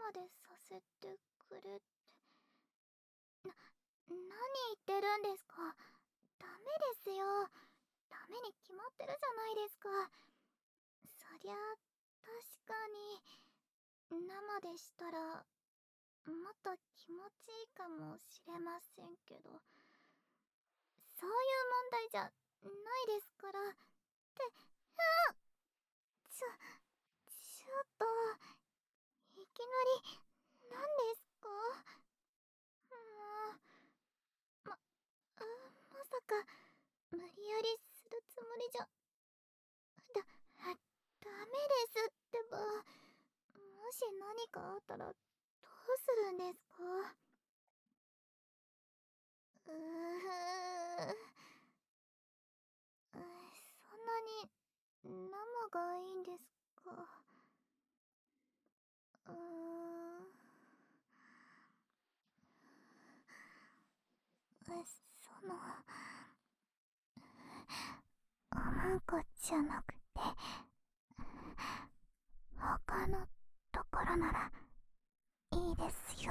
までさせてくれって。何言ってるんですか。ダメですよ。ダメに決まってるじゃないですか。そりゃ確かに生でしたらもっと気持ちいいかもしれませんけど、そういう問題じゃないですから。って、ちょっと、いきなり、何ですか？もう、まさか、無理やりするつもりじゃ、ダメですってば。もし何かあったら、どうするんですか？うー、そんなに、生がいいんですか？うーん。その、おまんこじゃなくて、他のところならいいですよ。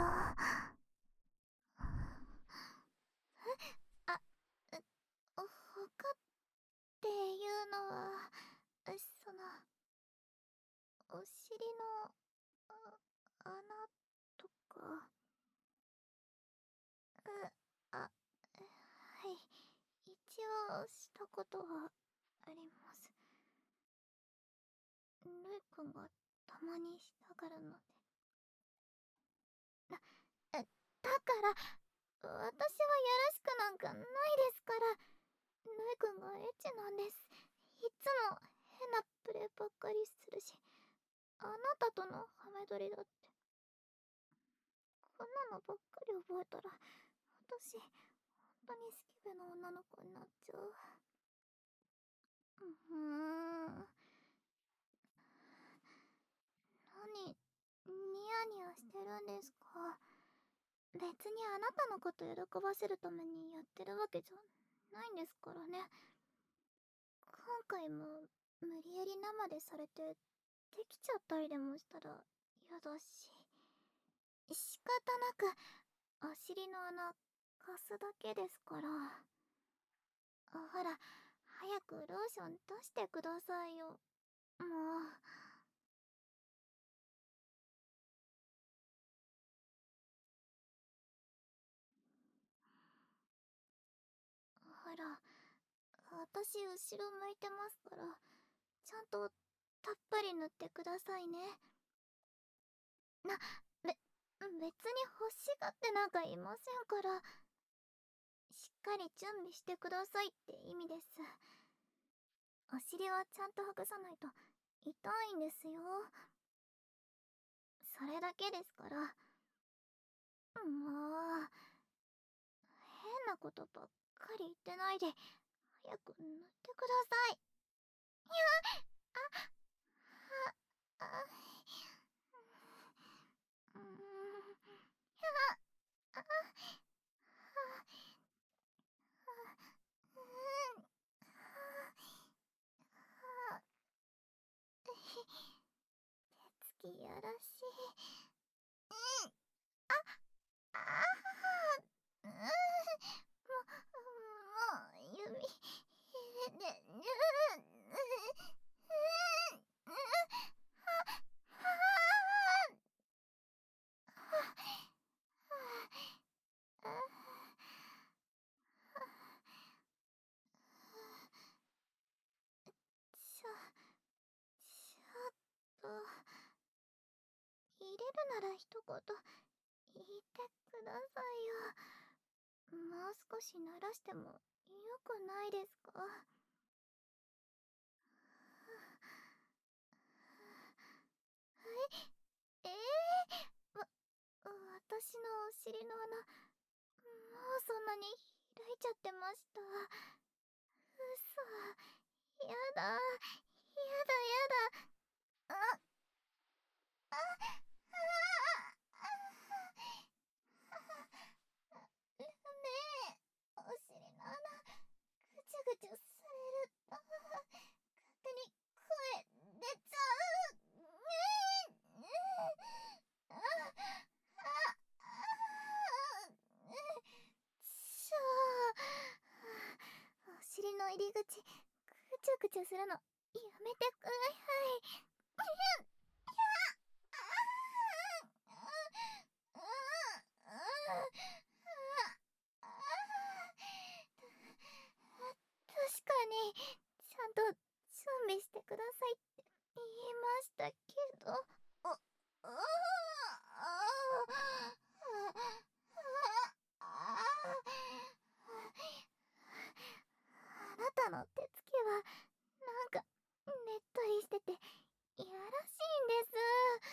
あ、他っていうのは、その、お尻の、穴とか、はい、一応したことはあります。ルイ君がたまにしたがるので。だから私はやらしくなんかないですから。ルイ君がエッチなんです。いつも変なプレイばっかりするし、あなたとのハメ撮りだって。こんなのばっかり覚えたら私本当にスケベな女の子になっちゃう。何ニヤニヤしてるんですか？別にあなたのこと喜ばせるためにやってるわけじゃないんですからね。今回も無理やり生でされてできちゃったりでもしたら嫌だし、仕方なくお尻の穴貸すだけですから。ほら、早くローション出してくださいよ。もう。ほら、私後ろ向いてますから、ちゃんとたっぷり塗ってくださいね。別に欲しがってなんかいませんから。しっかり準備してくださいって意味です。お尻はちゃんとほぐさないと痛いんですよ。それだけですから。もう、変なことばっかり言ってないで早く塗ってください。いや、あ、うーん、あ、うん、手つきやらしい。ああ、もう指で、ちょ、ちょっと、入れるなら一言言ってくださいよ。もう少し鳴らしてもよくないですか？え私のお尻の穴、もうそんなに開いちゃってました。嘘。やだ。やだやだ。あ、あ、ねえ、お尻の穴、ぐちゅぐちゅされると、勝手に声出ちゃう。ねえ、 入り口ぐちゃぐちゃするのやめてください。確かにちゃんと準備してくださいって言いましたけど。あなたの手つきはなんかねっとりしてていやらしいんです。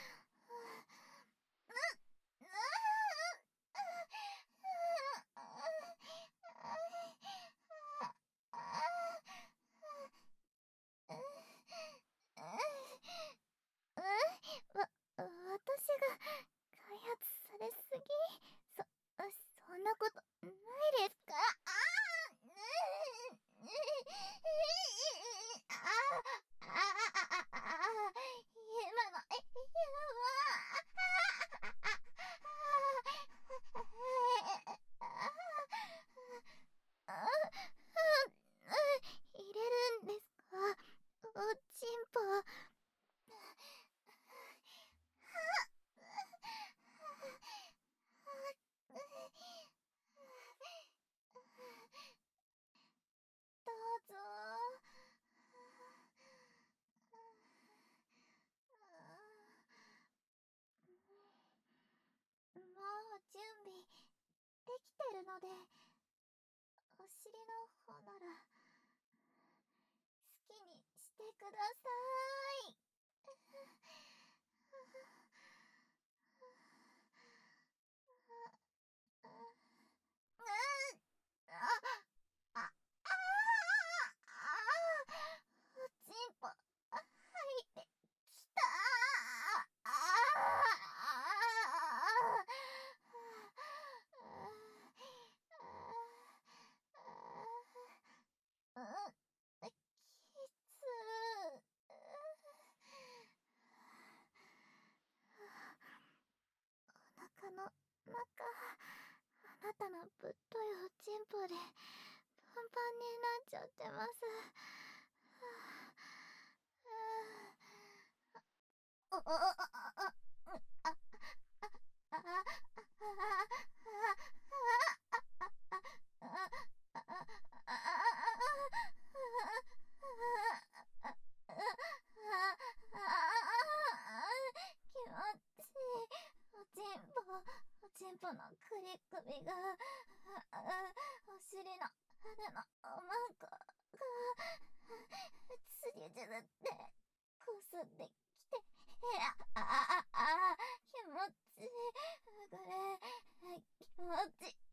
私が開発されすぎ。そんなことないですか？今の入れるんですか？おちんぽ。どうぞ。もう準備できてるので、お尻の方なら好きにしてください。おちんぽ入ってきた。きつ。お腹の中、あなたのぶっといおちんぽでパンパンになっちゃってます。気持ちいい。おちんぽのくり首が、お尻の羽のおまんこがつりずるってこすってきて、気持ちいい。これ気持ちいい。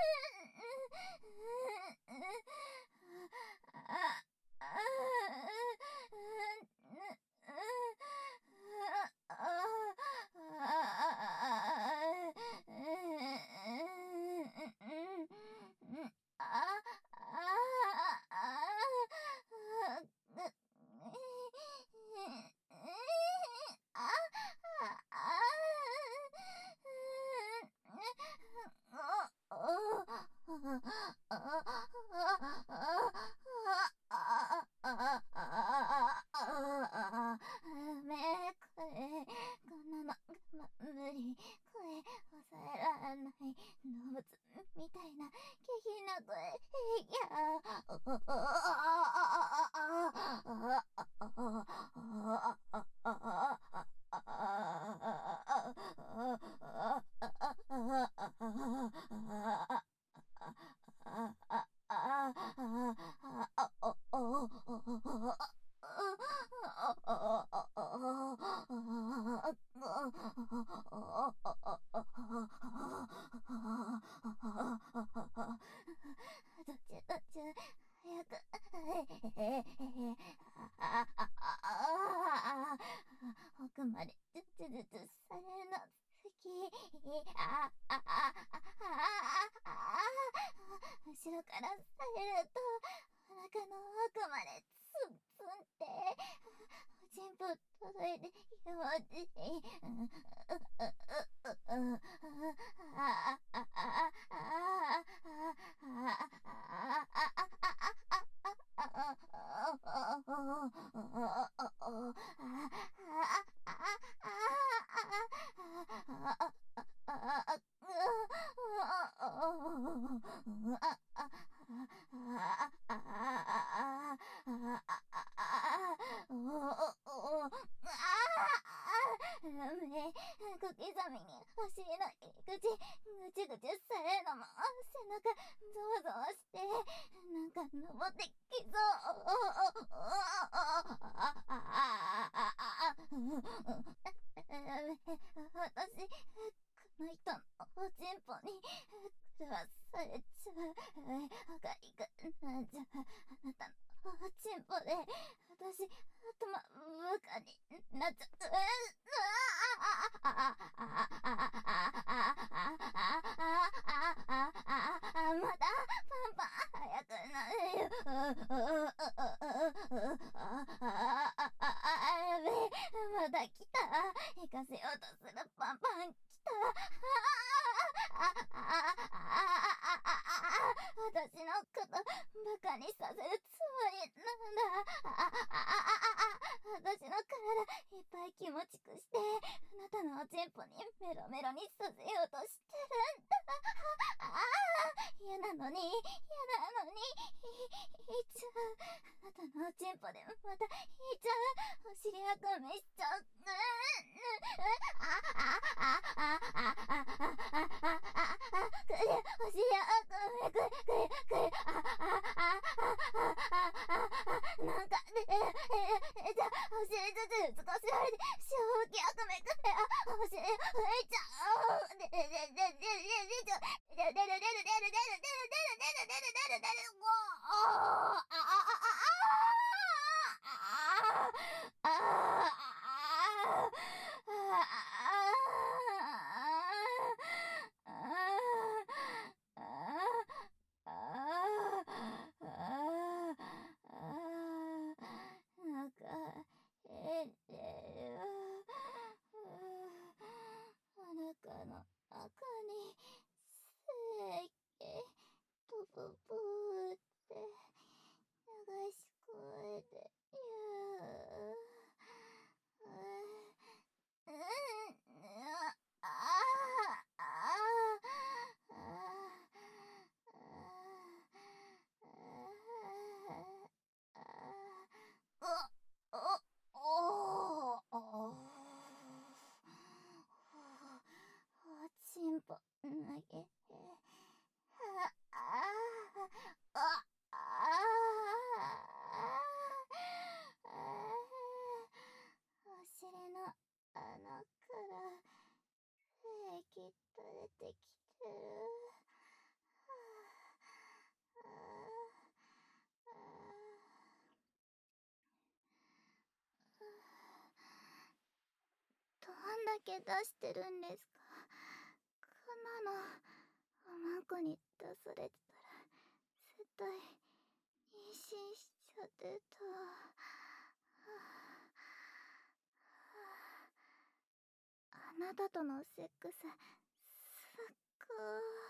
こんなの無理。声抑えられない。動物みたいな下品な声。いどっち早く。奥までずつずつされるの好き。後ろからされるとお腹の奥までツンツンっておちんぽ届いて気持ちいい。 小刻みにお尻の入り口ぐちぐちされるのも背中ゾワゾワしてなんか登ってきそう私この人のおちんぽに狂わされちゃう赤いくなんじゃあなたのおちんぽで私頭バカになっちゃうまだパンパン早くなれよやべえまだ来た行かせようとするパンパン来た私のことバカにさせるつもりなんだ私の体いっぱい気持ちくしてあなたのおちんぽにメロメロにさせようとしてるんだ嫌なのにいっちゃうあなたのおちんぽでまたいっちゃうお尻あくめしちゃうお尻あくめくれなんかじゃあお尻ずつ少しあれで正気あくめくれお尻拭いちゃうなんか変でお腹の中に精液ブブブーって流し込まれてチンポ投げお尻の穴から精液垂れてきてるどんだけ出してるんですかこんなのおまんこに出されてたら絶対妊娠しちゃってたあなたとのセックスすっご